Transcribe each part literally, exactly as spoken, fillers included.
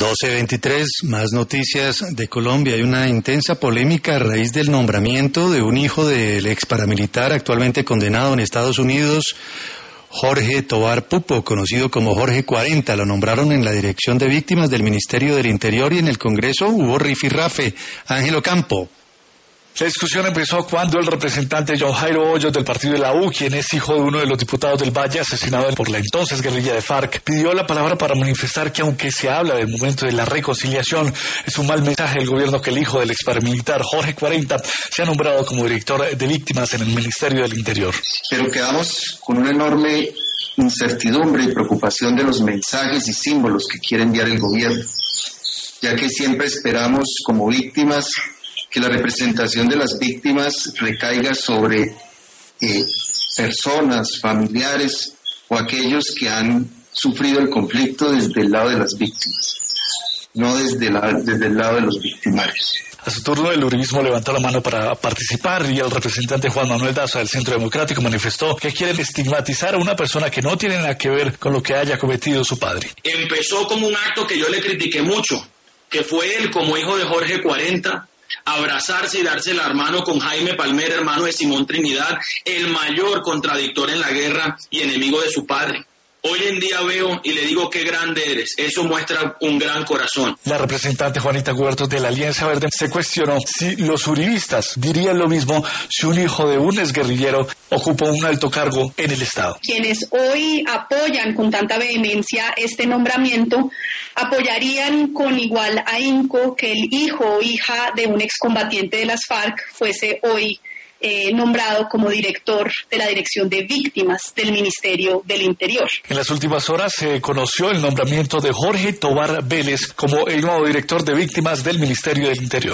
doce veintitrés, más noticias de Colombia. Hay una intensa polémica a raíz del nombramiento de un hijo del ex paramilitar actualmente condenado en Estados Unidos, Jorge Tovar Pupo, conocido como Jorge cuarenta. Lo nombraron en la Dirección de Víctimas del Ministerio del Interior y en el Congreso hubo rifirrafe. Ángelo Campo. La discusión empezó cuando el representante John Jairo Hoyos del partido de la U, quien es hijo de uno de los diputados del Valle, asesinado por la entonces guerrilla de FARC, pidió la palabra para manifestar que aunque se habla del momento de la reconciliación, es un mal mensaje del gobierno que el hijo del ex paramilitar Jorge cuarenta se ha nombrado como director de víctimas en el Ministerio del Interior. Pero quedamos con una enorme incertidumbre y preocupación de los mensajes y símbolos que quiere enviar el gobierno, ya que siempre esperamos como víctimas que la representación de las víctimas recaiga sobre eh, personas, familiares o aquellos que han sufrido el conflicto desde el lado de las víctimas, no desde, la, desde el lado de los victimarios. A su turno, el uribismo levantó la mano para participar y el representante Juan Manuel Daza del Centro Democrático manifestó que quieren estigmatizar a una persona que no tiene nada que ver con lo que haya cometido su padre. Empezó como un acto que yo le critiqué mucho, que fue él como hijo de Jorge cuarenta, abrazarse y darse la mano con Jaime Palmera, hermano de Simón Trinidad, el mayor contradictor en la guerra y enemigo de su padre. Hoy en día veo y le digo qué grande eres, eso muestra un gran corazón. La representante Juanita Huertos de la Alianza Verde se cuestionó si los uribistas dirían lo mismo si un hijo de un exguerrillero ocupa un alto cargo en el Estado. Quienes hoy apoyan con tanta vehemencia este nombramiento, apoyarían con igual ahínco que el hijo o hija de un excombatiente de las FARC fuese hoy Eh, nombrado como director de la Dirección de Víctimas del Ministerio del Interior. En las últimas horas se conoció el nombramiento de Jorge Tovar Vélez como el nuevo director de Víctimas del Ministerio del Interior.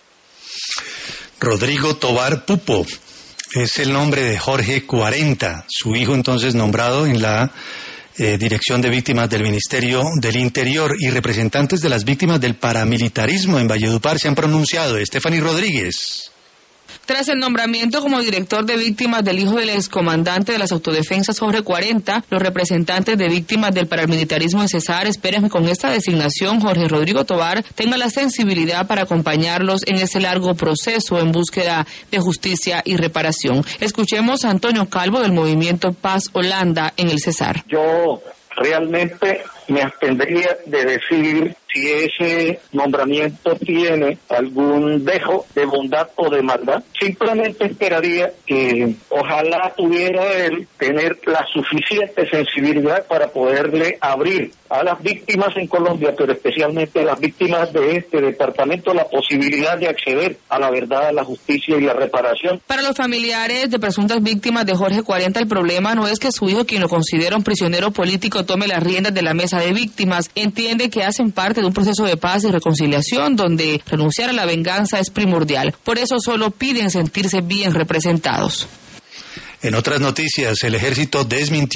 Rodrigo Tovar Pupo es el nombre de Jorge cuarenta, su hijo entonces nombrado en la eh, Dirección de Víctimas del Ministerio del Interior, y representantes de las víctimas del paramilitarismo en Valledupar se han pronunciado. Estefanía Rodríguez. Tras el nombramiento como director de víctimas del hijo del excomandante de las autodefensas Jorge cuarenta, los representantes de víctimas del paramilitarismo en Cesar esperan que con esta designación Jorge Rodrigo Tovar tenga la sensibilidad para acompañarlos en ese largo proceso en búsqueda de justicia y reparación. Escuchemos a Antonio Calvo del movimiento Paz Holanda en el Cesar. Yo realmente me abstendría de decir si ese nombramiento tiene algún dejo de bondad o de maldad. Simplemente esperaría que ojalá tuviera él tener la suficiente sensibilidad para poderle abrir a las víctimas en Colombia, pero especialmente a las víctimas de este departamento, la posibilidad de acceder a la verdad, a la justicia y la reparación. Para los familiares de presuntas víctimas de Jorge cuarenta, el problema no es que su hijo, quien lo considera un prisionero político, tome las riendas de la mesa de víctimas. Entiende que hacen parte de un proceso de paz y reconciliación donde renunciar a la venganza es primordial. Por eso solo piden sentirse bien representados. En otras noticias, el ejército desmintió